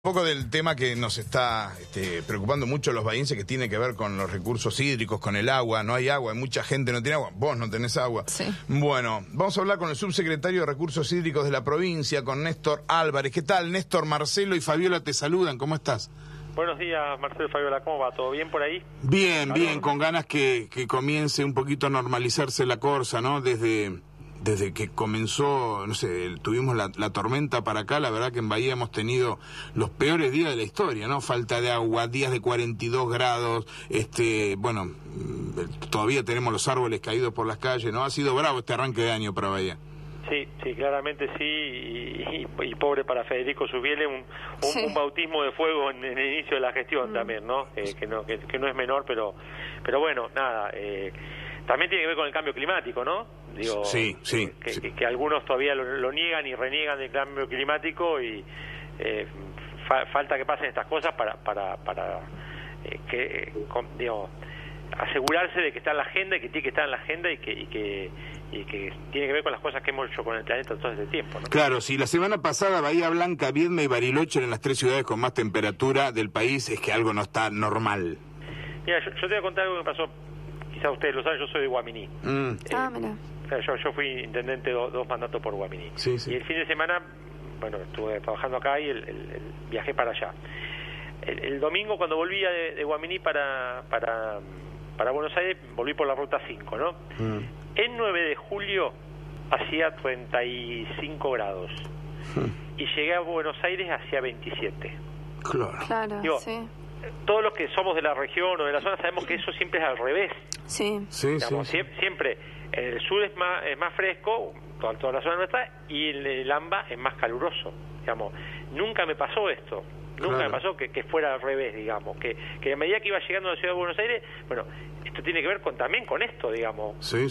Un poco del tema que nos está preocupando mucho los bahienses, que tiene que ver con los recursos hídricos, con el agua. No hay agua, mucha gente no tiene agua. Vos no tenés agua. Sí. Bueno, vamos a hablar con el subsecretario de Recursos Hídricos de la provincia, con Néstor Álvarez. ¿Qué tal, Néstor? Marcelo y Fabiola te saludan. ¿Cómo estás? Buenos días, Marcelo y Fabiola. ¿Cómo va? ¿Todo bien por ahí? Bien, bien, con ganas que comience un poquito a normalizarse la cosa, ¿no? Desde que comenzó, no sé, tuvimos la tormenta para acá, la verdad que en Bahía hemos tenido los peores días de la historia, ¿no? Falta de agua, días de 42 grados, bueno, todavía tenemos los árboles caídos por las calles, ¿no? Ha sido bravo este arranque de año para Bahía. Sí, claramente sí, y pobre para Federico Subiele, un bautismo de fuego en el inicio de la gestión también, ¿no? Que no es menor, pero bueno, nada, también tiene que ver con el cambio climático, ¿no? Digo, sí. Que algunos todavía lo niegan y reniegan del cambio climático y falta que pasen estas cosas para asegurarse de que está en la agenda y que tiene que estar en la agenda y que tiene que ver con las cosas que hemos hecho con el planeta todo este tiempo, ¿no? Claro, si la semana pasada Bahía Blanca, Viedma y Bariloche eran las tres ciudades con más temperatura del país, es que algo no está normal. Mira, yo te voy a contar algo que me pasó, quizás ustedes lo saben, yo soy de Guaminí. Mira. Yo fui intendente dos mandatos por Guaminí. Sí. Y el fin de semana, bueno, estuve trabajando acá y viajé para allá. El domingo, cuando volvía de Guaminí para Buenos Aires, volví por la ruta 5, ¿no? El 9 de julio hacía 35 grados. Y llegué a Buenos Aires hacía 27. Claro, Digo, sí. Todos los que somos de la región o de la zona sabemos que eso siempre es al revés. Sí. Digamos, siempre en el sur es más fresco, toda la zona nuestra, y el AMBA es más caluroso. Digamos, nunca me pasó esto. Nunca me pasó que fuera al revés, digamos, que a medida que iba llegando a la ciudad de Buenos Aires, bueno, esto tiene que ver también con esto, digamos. Sí.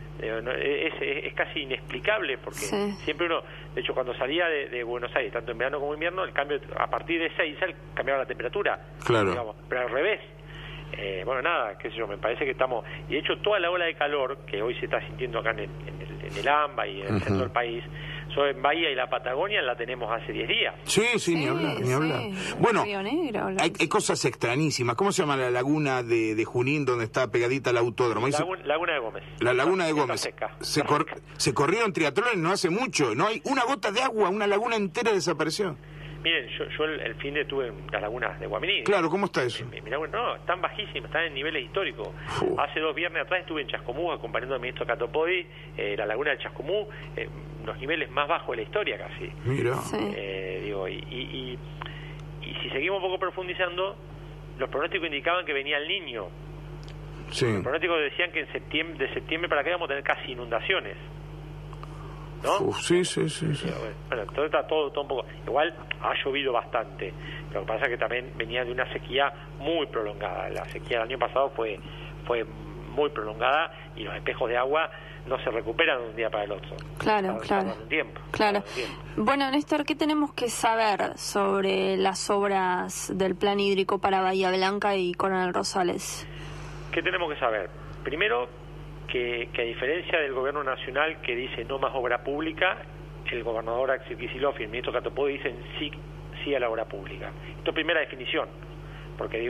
Es casi inexplicable, porque siempre uno, de hecho, cuando salía de Buenos Aires, tanto en verano como en invierno, el cambio, a partir de 6 cambiaba la temperatura, claro, digamos, pero al revés. Bueno, nada, qué sé yo, me parece que estamos, y de hecho toda la ola de calor que hoy se está sintiendo acá en el AMBA y en el centro del país, en Bahía y la Patagonia la tenemos hace 10 días. Sí, ni hablar. Bueno, Río Negro, hay cosas extrañísimas. ¿Cómo se llama la laguna de Junín, donde está pegadita al autódromo? Laguna de Gómez. La laguna de Gómez. Seca. Se corrieron triatlones no hace mucho. No hay una gota de agua, una laguna entera desapareció. Miren, yo el fin de estuve en las lagunas de Guaminí. Claro, ¿cómo está eso? Mirá, no, están bajísimas, están en niveles históricos. Hace 2 viernes atrás estuve en Chascomú acompañando al ministro Catopodi, la laguna de Chascomú, los niveles más bajos de la historia casi. Mira. Y si seguimos un poco profundizando, los pronósticos indicaban que venía el Niño. Sí. Los pronósticos decían que de septiembre para acá vamos a tener casi inundaciones, ¿no? Sí. Bueno, todo un poco. Igual ha llovido bastante. Lo que pasa es que también venía de una sequía muy prolongada. La sequía del año pasado fue muy prolongada y los espejos de agua no se recuperan de un día para el otro. Claro. Un tiempo. Bueno, Néstor, ¿qué tenemos que saber sobre las obras del Plan Hídrico para Bahía Blanca y Coronel Rosales? ¿Qué tenemos que saber? Primero, que a diferencia del gobierno nacional que dice no más obra pública, el gobernador Axel Kicillof y el ministro Catopodi dicen sí a la obra pública. Esto es primera definición, porque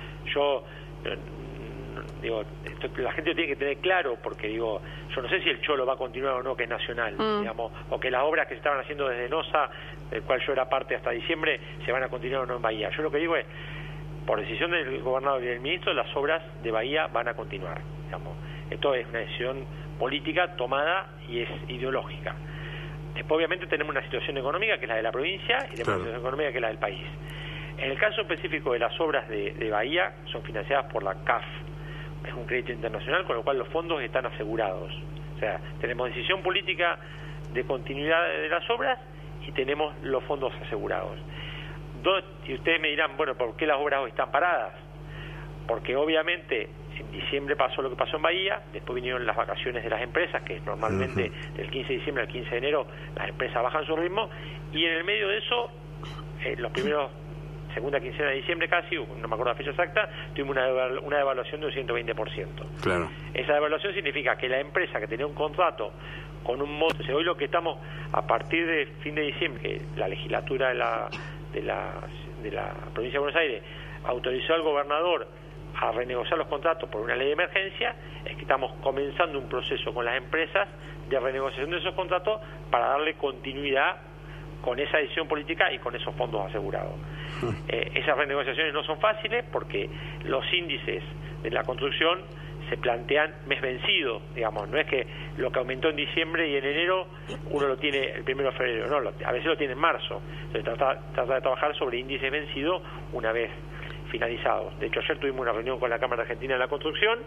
la gente lo tiene que tener claro, porque yo no sé si el Cholo va a continuar o no, que es nacional, digamos, o que las obras que se estaban haciendo desde NOSA, del cual yo era parte hasta diciembre, se van a continuar o no en Bahía. Yo lo que digo es, por decisión del gobernador y del ministro, las obras de Bahía van a continuar, digamos. Esto es una decisión política tomada y es ideológica. Después, obviamente, tenemos una situación económica que es la de la provincia y tenemos una situación económica que es la del país. En el caso específico de las obras de Bahía, son financiadas por la CAF. Es un crédito internacional, con lo cual los fondos están asegurados. O sea, tenemos decisión política de continuidad de las obras y tenemos los fondos asegurados. Y ustedes me dirán, bueno, ¿por qué las obras hoy están paradas? Porque obviamente en diciembre pasó lo que pasó en Bahía, después vinieron las vacaciones de las empresas, que normalmente del 15 de diciembre al 15 de enero las empresas bajan su ritmo, y en el medio de eso, los primeros, segunda quincena de diciembre casi, no me acuerdo la fecha exacta, tuvimos una devaluación de un 120%. Claro. Esa devaluación significa que la empresa que tenía un contrato con un monto, hoy lo que estamos, a partir de fin de diciembre, que la legislatura de la provincia de Buenos Aires autorizó al gobernador a renegociar los contratos por una ley de emergencia, es que estamos comenzando un proceso con las empresas de renegociación de esos contratos para darle continuidad con esa decisión política y con esos fondos asegurados. Esas renegociaciones no son fáciles porque los índices de la construcción se plantean mes vencido, digamos, no es que lo que aumentó en diciembre y en enero uno lo tiene el 1 de febrero, no, a veces lo tiene en marzo. Entonces trata de trabajar sobre índices vencidos una vez finalizados. De hecho, ayer tuvimos una reunión con la Cámara Argentina de la Construcción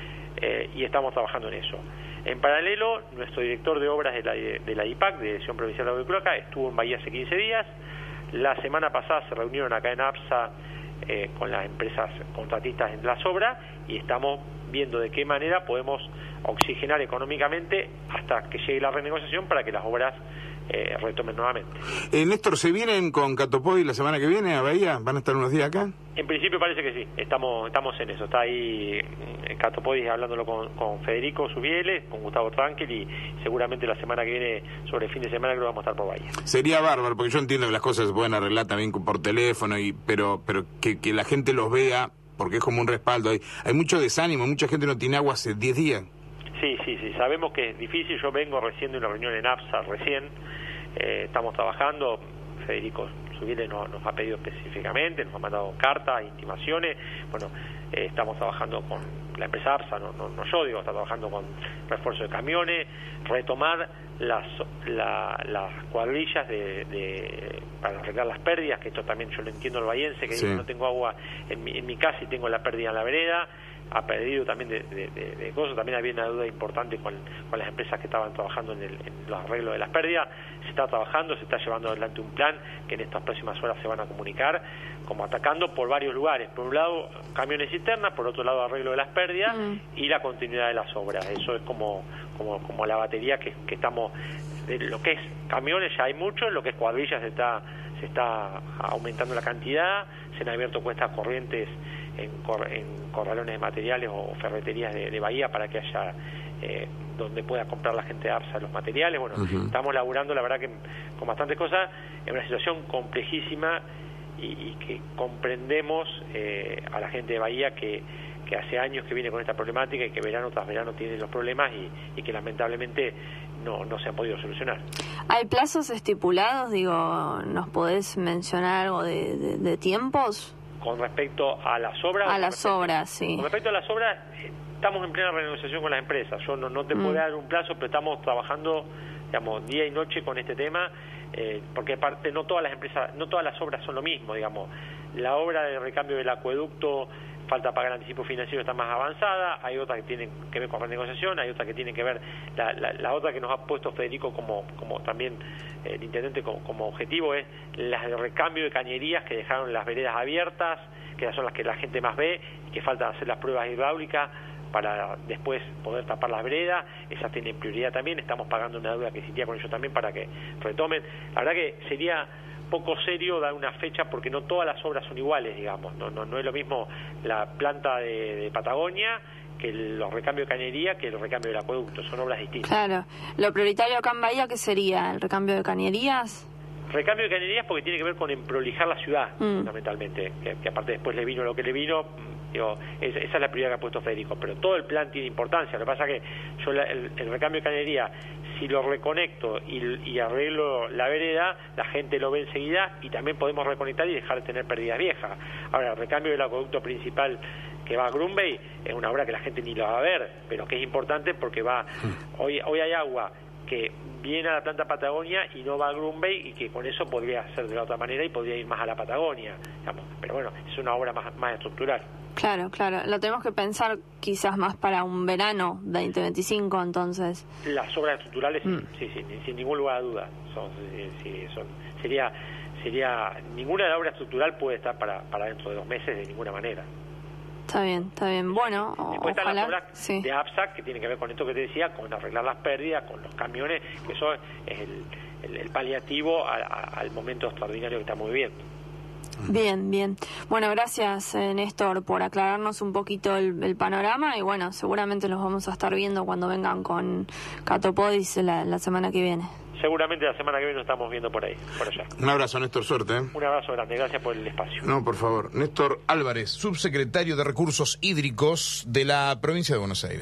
y estamos trabajando en eso. En paralelo, nuestro director de obras de la IPAC, de Dirección Provincial de Agua y Cloaca, estuvo en Bahía hace 15 días. La semana pasada se reunieron acá en APSA con las empresas contratistas en las obras y estamos viendo de qué manera podemos oxigenar económicamente hasta que llegue la renegociación para que las obras retomen nuevamente. Néstor, ¿se vienen con Catopodis la semana que viene a Bahía? ¿Van a estar unos días acá? En principio parece que sí, estamos en eso. Está ahí Catopodis hablándolo con Federico Subieles, con Gustavo Tranquil y seguramente la semana que viene, sobre el fin de semana, creo que vamos a estar por Bahía. Sería bárbaro, porque yo entiendo que las cosas se pueden arreglar también por teléfono, pero que la gente los vea, porque es como un respaldo. Hay mucho desánimo, mucha gente no tiene agua hace 10 días. Sí, sabemos que es difícil. Yo vengo recién de una reunión en APSA, estamos trabajando. Federico Subieles nos ha pedido específicamente, nos ha mandado cartas, intimaciones. Bueno, estamos trabajando con la empresa APSA, no yo digo, está trabajando con refuerzo de camiones, retomar las cuadrillas para arreglar las pérdidas, que esto también yo lo entiendo al bahiense, que sí. No tengo agua en mi casa y tengo la pérdida en la vereda. Ha perdido también de cosas. También había una duda importante con las empresas que estaban trabajando en los arreglos de las pérdidas. Se está trabajando, se está llevando adelante un plan que en estas próximas horas se van a comunicar, como atacando por varios lugares. Por un lado, camiones cisternas, por otro lado, arreglo de las pérdidas y la continuidad de las obras. Eso es como la batería que estamos... De lo que es camiones ya hay mucho, lo que es cuadrillas se está aumentando la cantidad, se han abierto cuestas corrientes en corralones de materiales o ferreterías de Bahía para que haya donde pueda comprar la gente de APSA los materiales. Bueno, estamos laburando la verdad que con bastantes cosas, en una situación complejísima y que comprendemos a la gente de Bahía que hace años que viene con esta problemática y que verano tras verano tiene los problemas y que lamentablemente no se han podido solucionar. ¿Hay plazos estipulados? Digo, ¿nos podés mencionar algo de tiempos? Con respecto a las obras... A las obras, sí. Con respecto a las obras, estamos en plena renegociación con las empresas. Yo no te puedo dar un plazo, pero estamos trabajando, digamos, día y noche con este tema, porque aparte no todas las empresas, no todas las obras son lo mismo, digamos. La obra de recambio del acueducto, falta pagar anticipo financiero, está más avanzada. Hay otras que tienen que ver con renegociación, hay otras que tienen que ver, la otra que nos ha puesto Federico como también el intendente como objetivo es las de recambio de cañerías que dejaron las veredas abiertas, que son las que la gente más ve, y que falta hacer las pruebas hidráulicas para después poder tapar las veredas. Esas tienen prioridad también. Estamos pagando una deuda que existía con ellos también para que retomen. La verdad que sería poco serio dar una fecha porque no todas las obras son iguales, digamos. No es lo mismo la planta de Patagonia que los recambios de cañería que el recambio del acueducto. Son obras distintas. Claro. ¿Lo prioritario acá en Bahía qué sería? ¿El recambio de cañerías? Recambio de cañerías porque tiene que ver con emprolijar la ciudad, fundamentalmente. Que aparte después le vino lo que le vino. Digo, esa es la prioridad que ha puesto Federico, pero todo el plan tiene importancia. Lo que pasa es que yo el recambio de cañería, si lo reconecto y arreglo la vereda, la gente lo ve enseguida y también podemos reconectar y dejar de tener pérdidas viejas. Ahora, el recambio del acueducto principal que va a Grunbay es una obra que la gente ni la va a ver, pero que es importante porque hoy hay agua que viene a la planta Patagonia y no va a Grunbay y que con eso podría ser de la otra manera y podría ir más a la Patagonia, digamos. Pero bueno, es una obra más estructural. Claro. Lo tenemos que pensar quizás más para un verano 2025, entonces. Las obras estructurales, sí, sin ningún lugar a duda. Sería ninguna de las obras estructural puede estar para dentro de 2 meses de ninguna manera. Está bien. Bueno, después están las obras sí. de APSA que tienen que ver con esto que te decía, con arreglar las pérdidas, con los camiones, que eso es el paliativo al momento extraordinario que estamos viviendo. Bien. Bueno, gracias Néstor por aclararnos un poquito el panorama y bueno, seguramente los vamos a estar viendo cuando vengan con Catopodis la semana que viene. seguramente la semana que viene nos estamos viendo por ahí, por allá. Un abrazo, Néstor, suerte. Un abrazo grande, gracias por el espacio. No, por favor. Néstor Álvarez, subsecretario de Recursos Hídricos de la provincia de Buenos Aires.